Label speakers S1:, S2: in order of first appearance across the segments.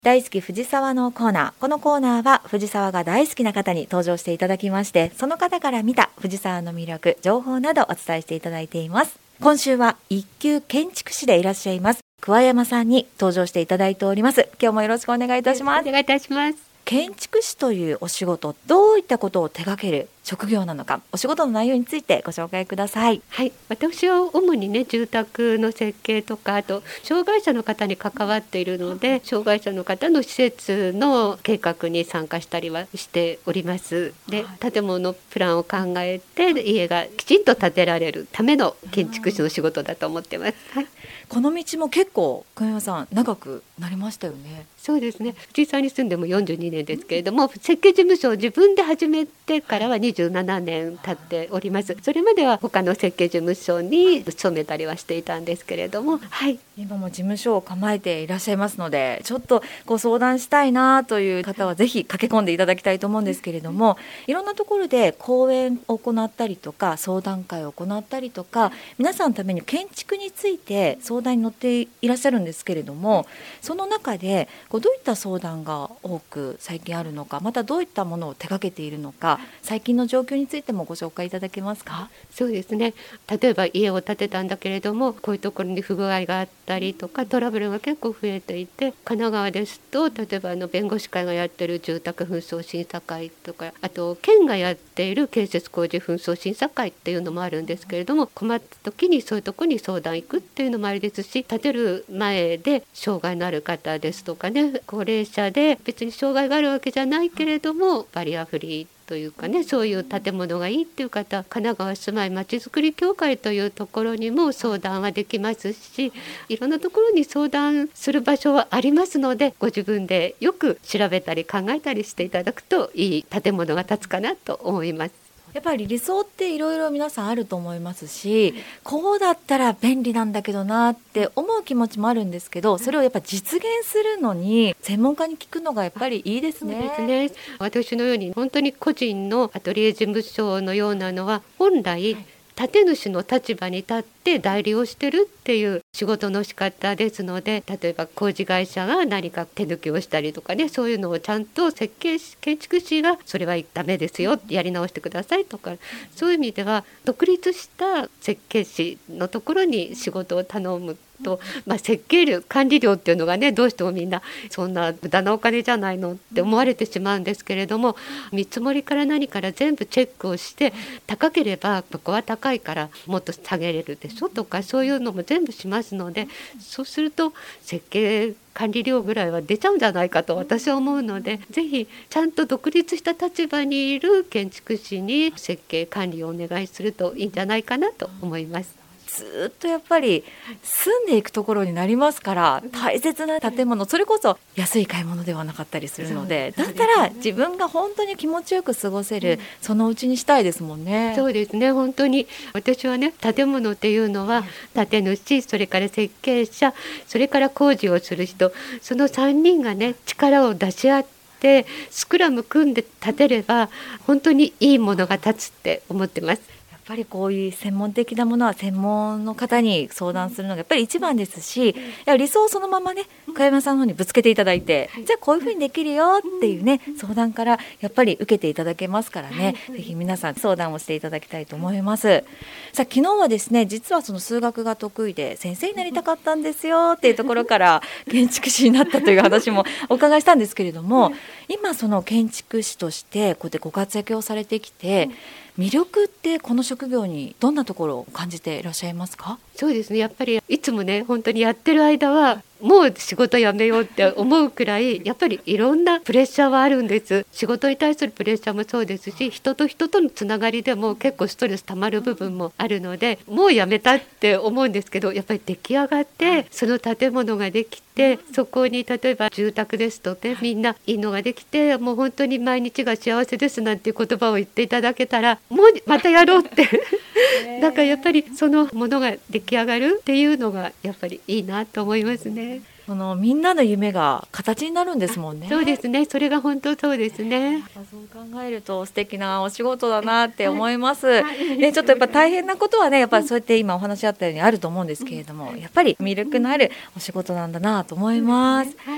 S1: 大好き藤沢のコーナー。このコーナーは藤沢が大好きな方に登場していただきまして、その方から見た藤沢の魅力、情報などお伝えしていただいています。今週は一級建築士でいらっしゃいます桑山さんに登場していただいております。今日もよろしくお願いいたします。
S2: お願いいたします。
S1: 建築士というお仕事、どういったことを手掛ける職業なのか、お仕事の内容についてご紹介ください。
S2: はい、私は主にね、住宅の設計とか、あと障害者の方に関わっているので、障害者の方の施設の計画に参加したりはしております。で、建物プランを考えて家がきちんと建てられるための建築士の仕事だと思ってます。はい、
S1: この道も結構桑山さん長くなりましたよね。
S2: そうですね、藤沢に住んでも42年ですけれども、設計事務所を自分で始めてからは27年経っております。それまでは他の設計事務所に勤めたりはしていたんですけれども、はい、
S1: 今も事務所を構えていらっしゃいますので、ちょっとご相談したいなという方はぜひ駆け込んでいただきたいと思うんですけれども、いろんなところで講演を行ったりとか相談会を行ったりとか、皆さんのために建築について相談に乗っていらっしゃるんですけれども、その中でどういった相談が多く最近あるのか、またどういったものを手掛けているのか、最近の状況についてもご紹介いただけますか。
S2: そうですね、例えば家を建てたんだけれども、こういうところに不具合があったりとかトラブルが結構増えていて、神奈川ですと例えば弁護士会がやっている住宅紛争審査会とか、あと県がやっている建設工事紛争審査会っていうのもあるんですけれども、困った時にそういうところに相談行くっていうのもありですし、建てる前で障害のある方ですとかね、高齢者で別に障害があるわけじゃないけれどもバリアフリーというかね、そういう建物がいいっていう方、神奈川住まいまちづくり協会というところにも相談はできますし、いろんなところに相談する場所はありますので、ご自分でよく調べたり考えたりしていただくといい建物が建つかなと思います。
S1: やっぱり理想っていろいろ皆さんあると思いますし、こうだったら便利なんだけどなって思う気持ちもあるんですけど、それをやっぱ実現するのに専門家に聞くのがやっぱりいいですね。
S2: そうですね、私のように本当に個人のアトリエ事務所のようなのは本来建主の立場に立って代理をしてるっていう仕事の仕方ですので、例えば工事会社が何か手抜きをしたりとかね、そういうのをちゃんと設計士建築士がそれはダメですよ、やり直してくださいとか、そういう意味では独立した設計士のところに仕事を頼むと、設計料管理料っていうのがね、どうしてもみんなそんな無駄なお金じゃないのって思われてしまうんですけれども、見積もりから何から全部チェックをして、高ければここは高いからもっと下げれるでしょとか、そういうのも全部しますので、そうすると設計管理料ぐらいは出ちゃうんじゃないかと私は思うので、ぜひちゃんと独立した立場にいる建築士に設計管理をお願いするといいんじゃないかなと思います。
S1: ずっとやっぱり住んでいくところになりますから、大切な建物、それこそ安い買い物ではなかったりするので、だったら自分が本当に気持ちよく過ごせる、そのうちにしたいですもんね。
S2: そうですね、本当に私はね、建物っていうのは建主、それから設計者、それから工事をする人、その3人がね力を出し合ってスクラム組んで建てれば本当にいいものが建つって思ってます。
S1: やっぱりこういう専門的なものは専門の方に相談するのがやっぱり一番ですし、いや理想をそのままね桑山さんの方にぶつけていただいて、じゃあこういうふうにできるよっていうね相談からやっぱり受けていただけますからね、ぜひ皆さん相談をしていただきたいと思います。さあ昨日はですね、実はその数学が得意で先生になりたかったんですよっていうところから建築士になったという話もお伺いしたんですけれども、今その建築士としてこうやってご活躍をされてきて、魅力ってこの職業にどんなところを感じていらっしゃいますか。
S2: そうですね、やっぱりいつもね本当にやってる間はもう仕事辞めようって思うくらい、やっぱりいろんなプレッシャーはあるんです。仕事に対するプレッシャーもそうですし、人と人とのつながりでも結構ストレスたまる部分もあるので、もう辞めたって思うんですけど、やっぱり出来上がってその建物ができて、そこに例えば住宅ですとね、みんないいのができて、もう本当に毎日が幸せですなんていう言葉を言っていただけたら、もうまたやろうってだからやっぱりそのものが出来上がるっていうのがやっぱりいいなと思いますね。
S1: そのみんなの夢が形になるんですもんね。
S2: そうですね、それが本当そうですね。
S1: そう考えると素敵なお仕事だなって思います、ね、ちょっとやっぱ大変なことはね、やっぱりそうやって今お話あったようにあると思うんですけれども、やっぱり魅力のあるお仕事なんだなと思います。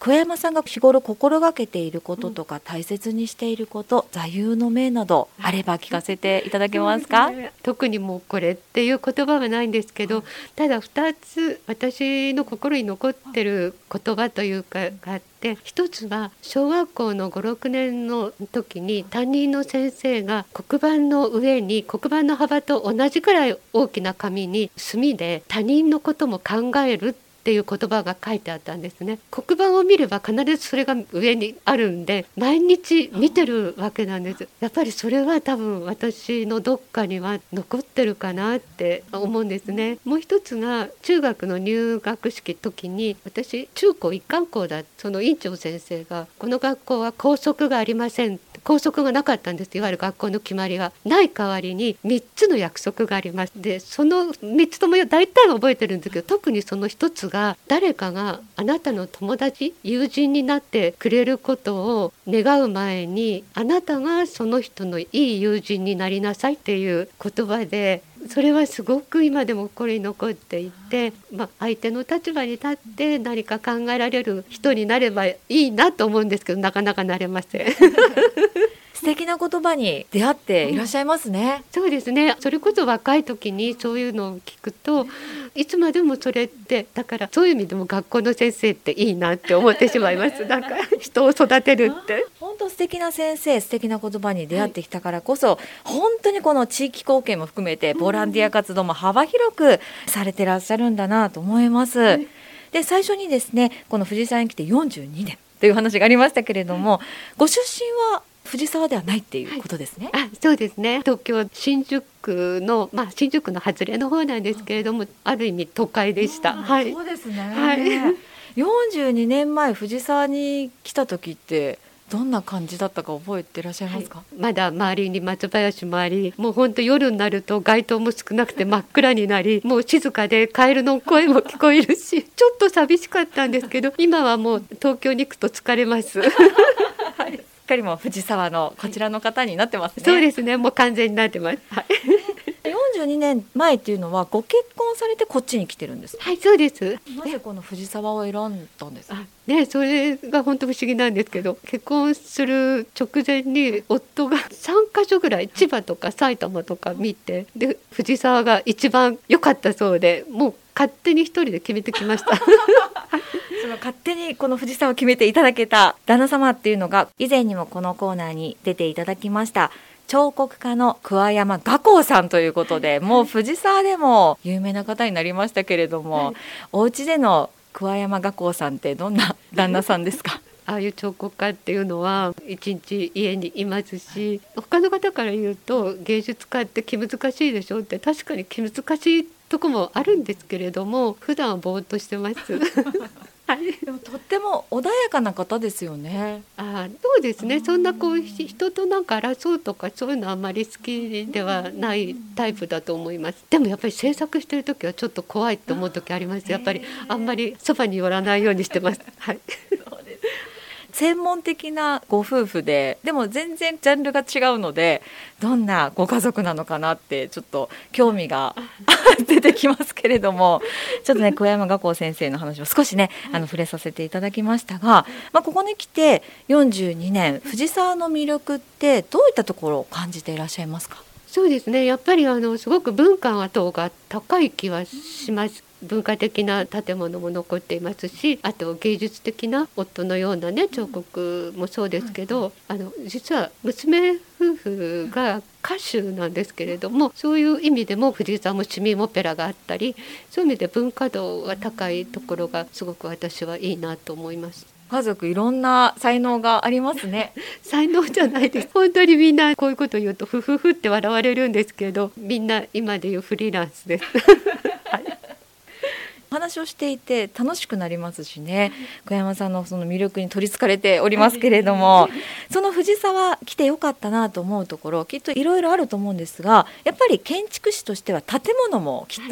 S1: 桑山さんが日頃心がけていることとか、大切にしていること、座右の銘などあれば聞かせていただけますか？
S2: 特にもうこれっていう言葉はないんですけど、ただ2つ私の心に残ってる言葉というかがあって、一つは小学校の5、6年の時に担任の先生が黒板の上に黒板の幅と同じくらい大きな紙に墨で他人のことも考えるっていう言葉が書いてあったんですね。黒板を見れば必ずそれが上にあるんで、毎日見てるわけなんです。やっぱりそれは多分私のどっかには残ってるかなって思うんですね。もう一つが中学の入学式時に、私中高一貫校だ、その院長先生がこの学校は校則がありません、校則がなかったんです。いわゆる学校の決まりがない代わりに3つの約束があります。でその3つとも大体は覚えてるんですけど、特にその1つが、誰かがあなたの友達友人になってくれることを願う前に、あなたがその人のいい友人になりなさいっていう言葉で、それはすごく今でも心に残っていて、相手の立場に立って何か考えられる人になればいいなと思うんですけど、なかなかなれません
S1: 素敵な言葉に出会っていらっしゃいますね。
S2: そうですね。それこそ若い時にそういうのを聞くと、いつまでもそれって、だからそういう意味でも学校の先生っていいなって思ってしまいますなんか人を育てるって
S1: 本当素敵な先生、素敵な言葉に出会ってきたからこそ、本当にこの地域貢献も含めてボランティア活動も幅広くされてらっしゃるんだなと思います。で最初にですね、この藤沢に来て42年という話がありましたけれども、ご出身は藤沢ではないっていうことですね。
S2: そうですね。東京新宿の、新宿の外れの方なんですけれども、ある意味都会でした。
S1: そうですね、42年前藤沢に来た時ってどんな感じだったか覚えていらっしゃいますか？
S2: まだ周りに松林もあり、もう本当夜になると街灯も少なくて真っ暗になり、もう静かでカエルの声も聞こえるしちょっと寂しかったんですけど、今はもう東京に行くと疲れます
S1: しっかりも藤沢のこちらの方になってますね。
S2: そうですね、もう完全になってます。
S1: 42年前っていうのはご結婚されてこっちに来てるんですか？
S2: そうです。
S1: なぜこの藤沢を選んだんですか？
S2: それが本当不思議なんですけど、結婚する直前に夫が3カ所ぐらい千葉とか埼玉とか見て、で藤沢が一番良かったそうで、もう勝手に一人で決めてきました
S1: その勝手にこの藤沢を決めていただけた旦那様っていうのが、以前にもこのコーナーに出ていただきました彫刻家の桑山画工さんということで、もう藤沢でも有名な方になりましたけれども、お家での桑山画工さんってどんな旦那さんですか？
S2: ああいう彫刻家っていうのは一日家にいますし、他の方から言うと芸術家って気難しいでしょって、確かに気難しいとこもあるんですけれども、普段はぼーっとしてます
S1: でもとっても穏やかな方ですよね。
S2: そうですね。そんな人となんか争うとかそういうのあんまり好きではないタイプだと思います。でもやっぱり制作してる時はちょっと怖いと思う時あります。やっぱりあんまりそばに寄らないようにしてます
S1: 専門的なご夫婦で、でも全然ジャンルが違うので、どんなご家族なのかなってちょっと興味が出てきますけれども、ちょっとね桑山画工先生の話を少しね触れさせていただきましたが、ここに来て42年藤沢の魅力ってどういったところを感じていらっしゃいますか？
S2: そうですね、やっぱりすごく文化等が高い気はします。文化的な建物も残っていますし、あと芸術的な夫のようなね彫刻もそうですけど、実は娘夫婦が歌手なんですけれども、そういう意味でも藤沢も市民オペラがあったり、そういう意味で文化度が高いところがすごく私はいいなと思います。
S1: 家族いろんな才能がありますね。
S2: 才能じゃないです。本当にみんなこういうことを言うとフフフって笑われるんですけど、みんな今でいうフリーランスです
S1: お話をしていて楽しくなりますしね、桑山さんのその魅力に取りつかれておりますけれども、その藤沢来てよかったなと思うところきっといろいろあると思うんですが、やっぱり建築士としては建物もきっと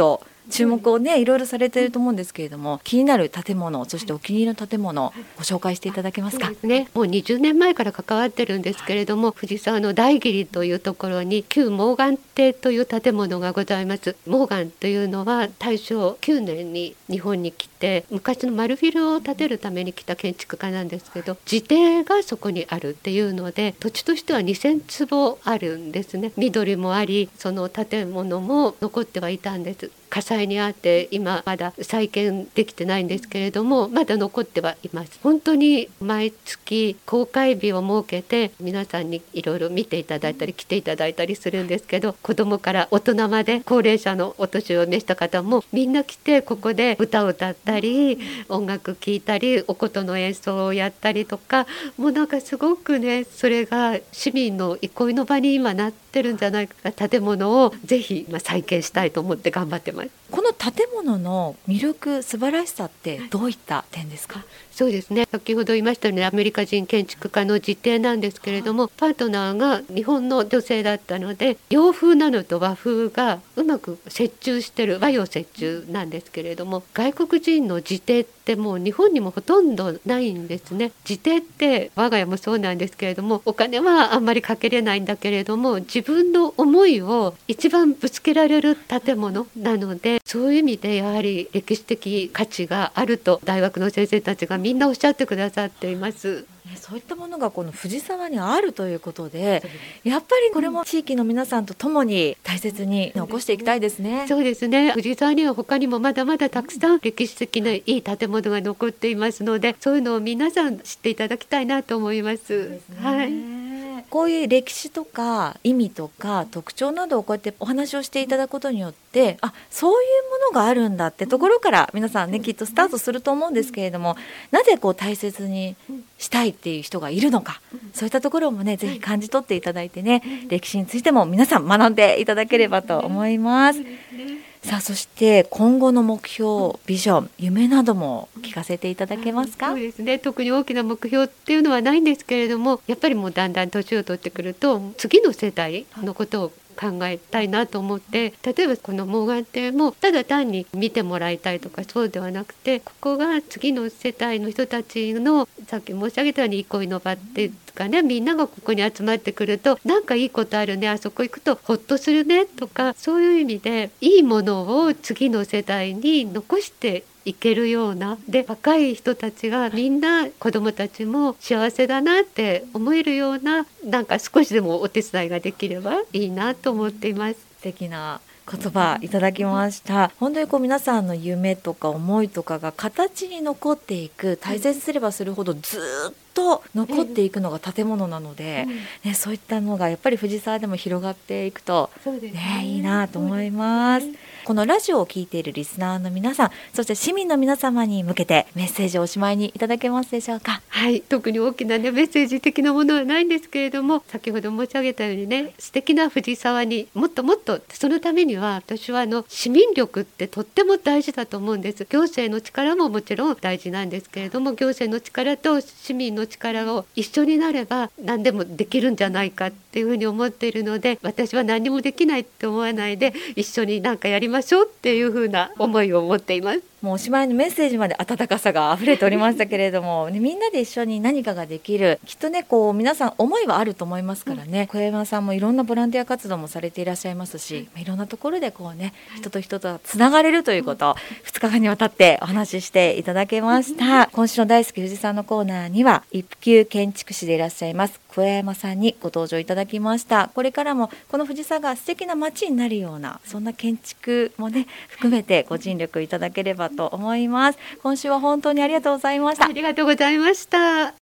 S1: 注目をねいろいろされていると思うんですけれども、気になる建物、そしてお気に入りの建物ご紹介していただけますか？
S2: そうですね、もう20年前から関わってるんですけれども、藤沢の大桐というところに旧モーガン邸という建物がございます。モーガンというのは大正9年に日本に来て、昔の丸フィルを建てるために来た建築家なんですけど、自邸がそこにあるっていうので、土地としては2000坪あるんですね。緑もあり、その建物も残ってはいたんです。火災にあって今まだ再建できてないんですけれども、まだ残ってはいます。本当に毎月公開日を設けて皆さんにいろいろ見ていただいたり来ていただいたりするんですけど、子供から大人まで高齢者のお年を召した方もみんな来て、ここで歌を歌ったり音楽聴いたりお琴の演奏をやったりとか、もうなんかすごくね、それが市民の憩いの場に今なってるんじゃないか。建物をぜひ再建したいと思って頑張ってます。
S1: この建物の魅力、素晴らしさってどういった点ですか？
S2: そうですね、先ほど言いましたようにアメリカ人建築家の自邸なんですけれども、パートナーが日本の女性だったので、洋風なのと和風がうまく折衷してる和洋折衷なんですけれども、外国人の自邸ってもう日本にもほとんどないんですね。自邸って我が家もそうなんですけれども、お金はあんまりかけれないんだけれども、自分の思いを一番ぶつけられる建物なので、そういう意味でやはり歴史的価値があると大学の先生たちがみんなおっしゃってくださっています。
S1: そういったものがこの藤沢にあるということで、やっぱりこれも地域の皆さんと共に大切に残していきたいですね。
S2: そうですね、藤沢には他にもまだまだたくさん歴史的ないい建物が残っていますので、そういうのを皆さん知っていただきたいなと思います。
S1: そうですね。
S2: はい、
S1: こういう歴史とか意味とか特徴などをこうやってお話をしていただくことによって、あ、そういうものがあるんだってところから皆さんねきっとスタートすると思うんですけれども、なぜこう大切にしたいっていう人がいるのか、そういったところもねぜひ感じ取っていただいてね、歴史についても皆さん学んでいただければと思います。さあ、そして今後の目標、ビジョン、夢なども聞かせていただけますか？
S2: そうですね、特に大きな目標っていうのはないんですけれども、やっぱりもうだんだん年を取ってくると次の世代のことを考えたいなと思って、例えばこのモーガン邸もただ単に見てもらいたいとかそうではなくて、ここが次の世代の人たちのさっき申し上げたように憩いの場っていうかね、みんながここに集まってくるとなんかいいことあるね、あそこ行くとほっとするねとか、そういう意味でいいものを次の世代に残していけるような、で若い人たちがみんな子どもたちも幸せだなって思えるような、なんか少しでもお手伝いができればいいなと思っています。
S1: 素敵な言葉いただきました。本当にこう皆さんの夢とか思いとかが形に残っていく、大切にすればするほどずっと残っていくのが建物なので、ね、そういったのがやっぱり藤沢でも広がっていくと、ね、いいなと思います。このラジオを聞いているリスナーの皆さん、そして市民の皆様に向けてメッセージをおしまいにいただけますでしょうか？
S2: はい、特に大きな、メッセージ的なものはないんですけれども、先ほど申し上げたようにね、素敵な藤沢にもっともっと、そのためには私は市民力ってとっても大事だと思うんです。行政の力ももちろん大事なんですけれども、行政の力と市民の力を一緒になれば何でもできるんじゃないかっていうふうに思っているので、私は何もできないって思わないで一緒に何かやりましょうっていうふうな思いを持っています。
S1: もうおしまいのメッセージまで温かさが溢れておりましたけれども、ね、みんなで一緒に何かができる、きっとねこう皆さん思いはあると思いますからね、小山さんもいろんなボランティア活動もされていらっしゃいますし、いろんなところでこうね人と人とつながれるということを2日間にわたってお話ししていただけました。今週の大好き富士山のコーナーには一級建築士でいらっしゃいます小山さんにご登場いただきました。これからもこの藤沢が素敵な街になるような、そんな建築もね含めてご尽力いただければと思います。今週は本当にありがとうございました。
S2: ありがとうございました。